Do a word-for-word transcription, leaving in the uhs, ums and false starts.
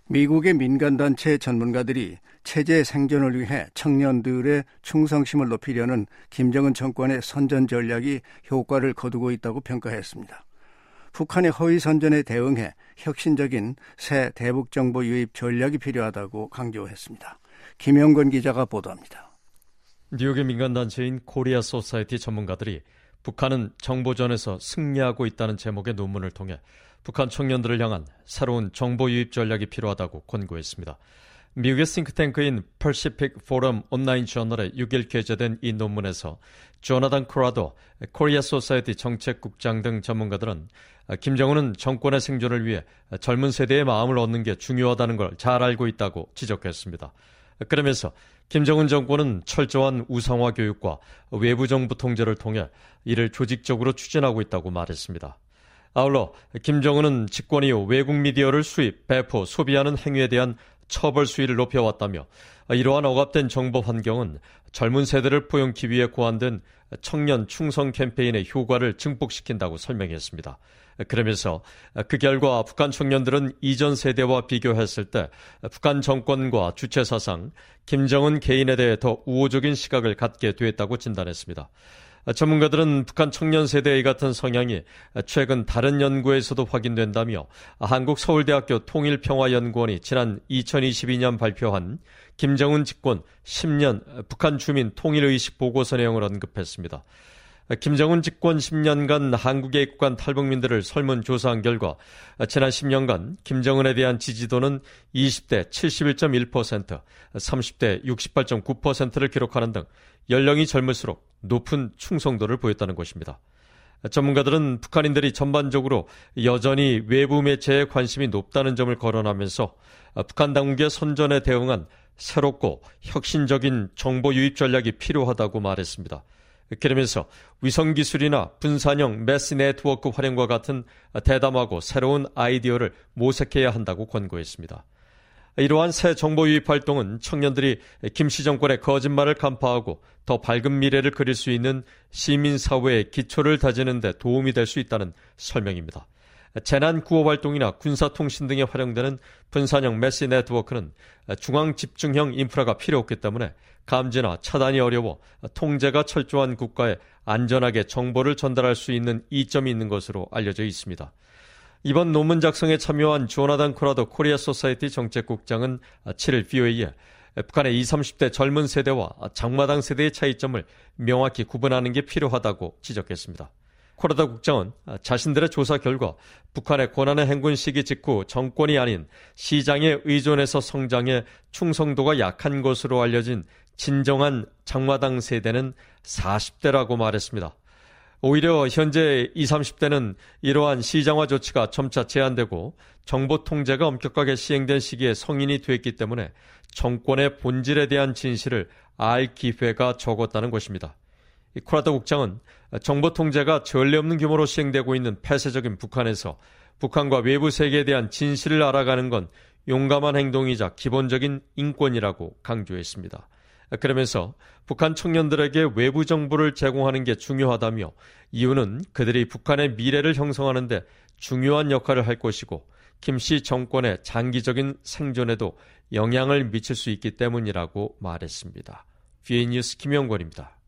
미국의 민간단체 전문가들이 체제 생존을 위해 청년들의 충성심을 높이려는 김정은 정권의 선전 전략이 효과를 거두고 있다고 평가했습니다. 북한의 허위 선전에 대응해 혁신적인 새 대북정보 유입 전략이 필요하다고 강조했습니다. 김영건 기자가 보도합니다. 뉴욕의 민간단체인 코리아 소사이티 전문가들이 북한은 정보전에서 승리하고 있다는 제목의 논문을 통해 북한 청년들을 향한 새로운 정보 유입 전략이 필요하다고 권고했습니다. 미국의 싱크탱크인 퍼시픽 포럼 온라인 저널에 육 일 게재된 이 논문에서 조나단 크라도 코리아 소사이티 정책국장 등 전문가들은 김정은은 정권의 생존을 위해 젊은 세대의 마음을 얻는 게 중요하다는 걸 잘 알고 있다고 지적했습니다. 그러면서 김정은 정권은 철저한 우상화 교육과 외부 정부 통제를 통해 이를 조직적으로 추진하고 있다고 말했습니다. 아울러 김정은은 집권 이후 외국 미디어를 수입, 배포, 소비하는 행위에 대한 처벌 수위를 높여왔다며 이러한 억압된 정보 환경은 젊은 세대를 포용하기 위해 고안된 청년 충성 캠페인의 효과를 증폭시킨다고 설명했습니다. 그러면서 그 결과 북한 청년들은 이전 세대와 비교했을 때 북한 정권과 주체 사상, 김정은 개인에 대해 더 우호적인 시각을 갖게 됐다고 진단했습니다. 전문가들은 북한 청년 세대의 같은 성향이 최근 다른 연구에서도 확인된다며 한국서울대학교 통일평화연구원이 지난 이천이십이 년 발표한 김정은 집권 십 년 북한 주민 통일의식 보고서 내용을 언급했습니다. 김정은 집권 십 년간 한국에 입국한 탈북민들을 설문조사한 결과 지난 십 년간 김정은에 대한 지지도는 이십 대 칠십일 점 일 퍼센트, 삼십 대 육십팔 점 구 퍼센트를 기록하는 등 연령이 젊을수록 높은 충성도를 보였다는 것입니다. 전문가들은 북한인들이 전반적으로 여전히 외부 매체에 관심이 높다는 점을 거론하면서 북한 당국의 선전에 대응한 새롭고 혁신적인 정보 유입 전략이 필요하다고 말했습니다. 그러면서 위성기술이나 분산형 매스 네트워크 활용과 같은 대담하고 새로운 아이디어를 모색해야 한다고 권고했습니다. 이러한 새 정보 유입 활동은 청년들이 김씨 정권의 거짓말을 간파하고 더 밝은 미래를 그릴 수 있는 시민사회의 기초를 다지는 데 도움이 될 수 있다는 설명입니다. 재난구호 활동이나 군사통신 등에 활용되는 분산형 매스 네트워크는 중앙집중형 인프라가 필요 없기 때문에 감지나 차단이 어려워 통제가 철저한 국가에 안전하게 정보를 전달할 수 있는 이점이 있는 것으로 알려져 있습니다. 이번 논문 작성에 참여한 조나단 크라도 코리아 소사이티 정책국장은 칠 일 브이오에이에 북한의 이십, 삼십 대 젊은 세대와 장마당 세대의 차이점을 명확히 구분하는 게 필요하다고 지적했습니다. 코라도 국장은 자신들의 조사 결과 북한의 고난의 행군 시기 직후 정권이 아닌 시장에 의존해서 성장해 충성도가 약한 것으로 알려진 진정한 장마당 세대는 사십 대라고 말했습니다. 오히려 현재 이십, 삼십 대는 이러한 시장화 조치가 점차 제한되고 정보 통제가 엄격하게 시행된 시기에 성인이 됐기 때문에 정권의 본질에 대한 진실을 알 기회가 적었다는 것입니다. 코라도 국장은 정보 통제가 전례 없는 규모로 시행되고 있는 폐쇄적인 북한에서 북한과 외부 세계에 대한 진실을 알아가는 건 용감한 행동이자 기본적인 인권이라고 강조했습니다. 그러면서 북한 청년들에게 외부 정보를 제공하는 게 중요하다며 이유는 그들이 북한의 미래를 형성하는 데 중요한 역할을 할 것이고 김씨 정권의 장기적인 생존에도 영향을 미칠 수 있기 때문이라고 말했습니다. 브이오에이 뉴스 김영권입니다.